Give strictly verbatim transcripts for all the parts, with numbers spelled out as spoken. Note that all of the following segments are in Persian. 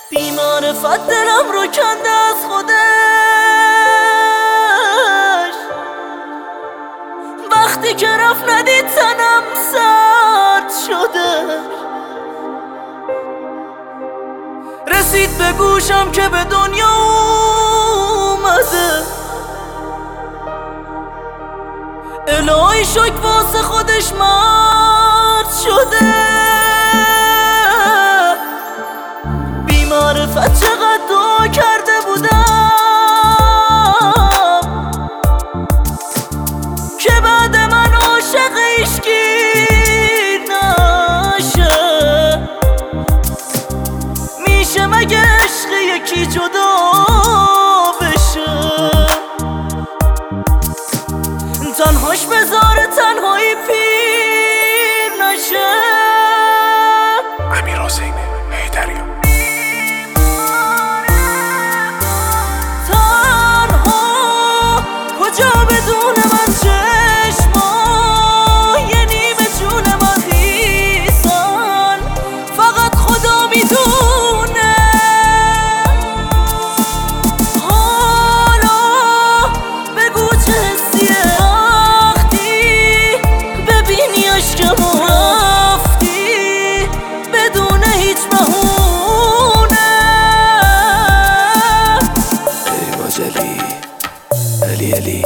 بی‌معرفت دلم رو کنده از خودش، وقتی که رفت ندید تنم سرد شده. رسید به گوشم که به دنیا اومده، الهی شک واسه خودش مرد شده. بی‌معرفت چقدر دعا کرده بودم که بعد من عاشق عشقی نشه. میشه مگه عشق یکی جدا بشه؟ تنهاش بذاره تنهایی پیر نشه. امیر حسین حیدری. تنها کجا بدون من چشما یه نیمه جون من خیسن، فقط خدا میدونه. حالا بگو چه حسیه وقتی ببینی عشقمو رفتی بدون هیچ بهونه. ای ماجلی علی علی،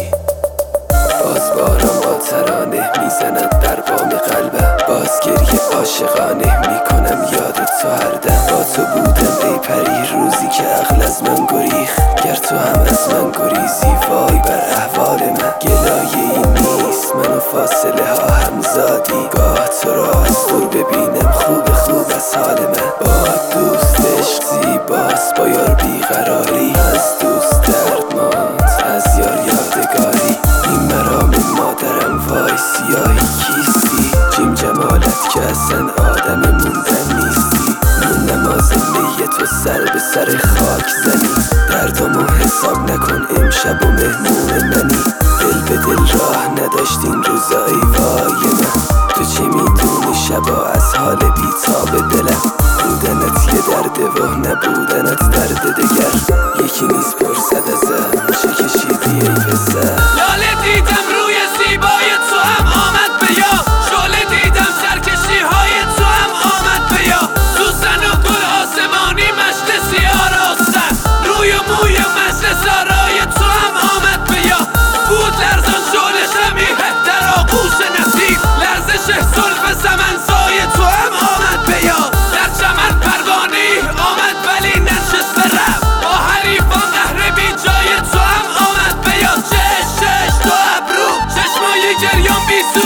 باز باران با ترانه میزند در بام قلبم، باز گریه عاشقانه میکنم یادت تو هر دم. با تو بودم ای پری روزی که عقل از من گریخ، گر تو هم از من گریزی وای بر احوال من. گلایه این نیست منو فاصله ها هم زادی، گاه تو را از دور ببینم خوب خوب از حال من. با دوست عشق زیباست با یار بیقراری، از دوست دردماند از یار یادگاری. این مرام مادرم وای سیاهی کیستی، جیم جمالت که اصلا آدم موندن نیستی. من نماز می تو سر به سر خاک زنی، دردامو حساب نکن امشب و مهمون منی. دل به دل راه نداشتین روزایی وای من، تو چی میدونی شبا از حال بیتاب دلم. بودنت یه درده و نبودنت درد دگر، یکی نیست پرسد ازم چه کشیدی ای پسر. لاله دیدم روی زیبای تو هم آمد به یاد، شعله دیدم سرکشی های تو هم آمد به یاد. سوسن و گل آسمانی مشت سیاه راستن، روی و موی مجلس آرای تو هم آمد به یاد. بود لرزان شعله شمیه در آغوش نسیم، لرزش زلف سمنسای تو هم آمد به یاد. در چمن پروانه‌ای آمد ولی ننشسته رفت، با حریفان قهر بی جای تو هم آمد به یاد. چش چش تو ابرو چشمای گریان بیسو،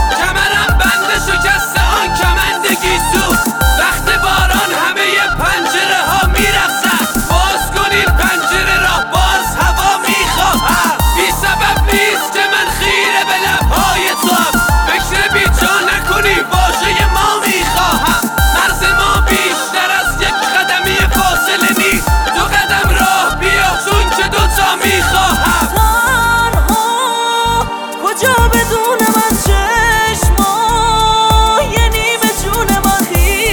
کمرم بند شکسته آن کمند گیسو. وقت باران همه پنجره ها میرقصن، باز کنین پنجره را باز هوا میخواهم. بی سبب نیست که من خیره به لبهای تو هم، فکر بی جا نکنی واژه ما میخواهم. مرز ما بیشتر از یک قدمی فاصله نیست، دو قدم راه بیا چون که دوتا میخواهم. تنها کجا بدون من چشما یه نیمه جون من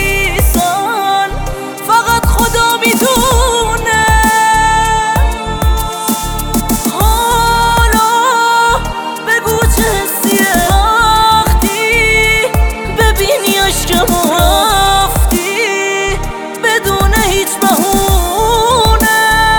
خیسن، فقط خدا میدونه. حالا بگو چه حسیه وقتی ببینی عشقمو رفتی بدون هیچ بهونه.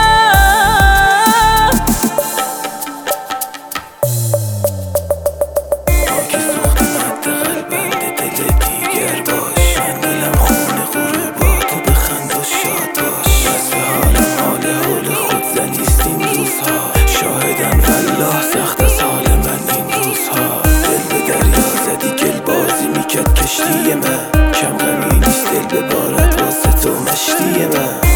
خاک سوخته مد قلبم به دل دیگر باش، من دلم خونه غروبا تو بخند و شاد باش. از به حالم حال حول خود زنیست این روزها، شاهدم والله سخت از حال من این روزها. دل به دریا زدی گل بازی میکرد کشتی من، کم غمی نیست دل ببارد واسه تو مشتی من.